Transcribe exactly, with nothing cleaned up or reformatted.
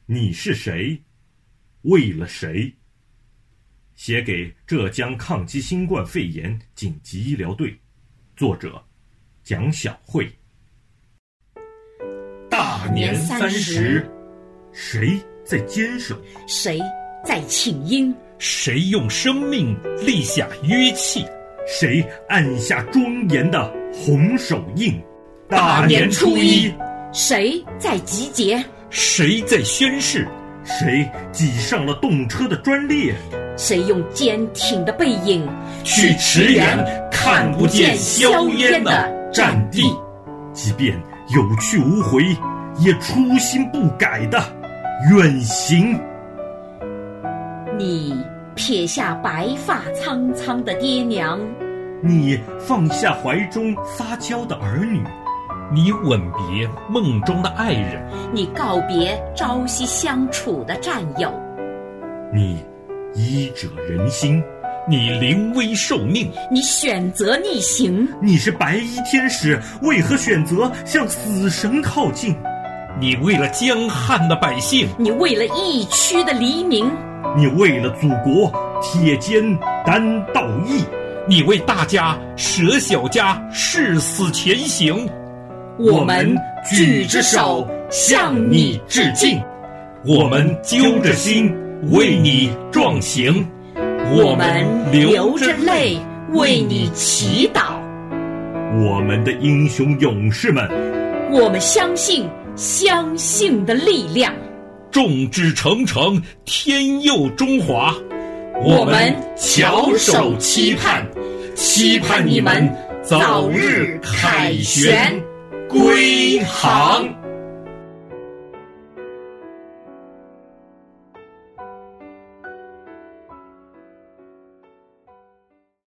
你是谁？为了谁？写给浙江抗击新冠肺炎紧急医疗队，作者蒋晓慧。大年三十，谁在坚守？ 谁在请缨？ 谁用生命立下约契？ 谁按下庄严的红手印？ 大年初一，谁在集结？ 谁在宣誓？ 谁挤上了动车的专列？ 谁用坚挺的背影去驰援看不见硝烟的战地？ 即便有去无回，也初心不改的远行。 你撇下白发苍苍的爹娘， 你放下怀中撒娇的儿女， 你吻别梦中的爱人， 你告别朝夕相处的战友， 你医者仁心， 你临危受命， 你选择逆行。 你是白衣天使，为何选择向死神靠近？ 你为了江汉的百姓， 你为了疫区的黎明， 你为了祖国铁肩担道义， 你为大家舍小家誓死前行。 我们举着手向你致敬， 我们揪着心为你壮行， 我们流着泪为你祈祷。 我们的英雄勇士们， 我们相信相信的力量。 众志成城，天佑中华。 我们翘首期盼，期盼你们早日凯旋归航。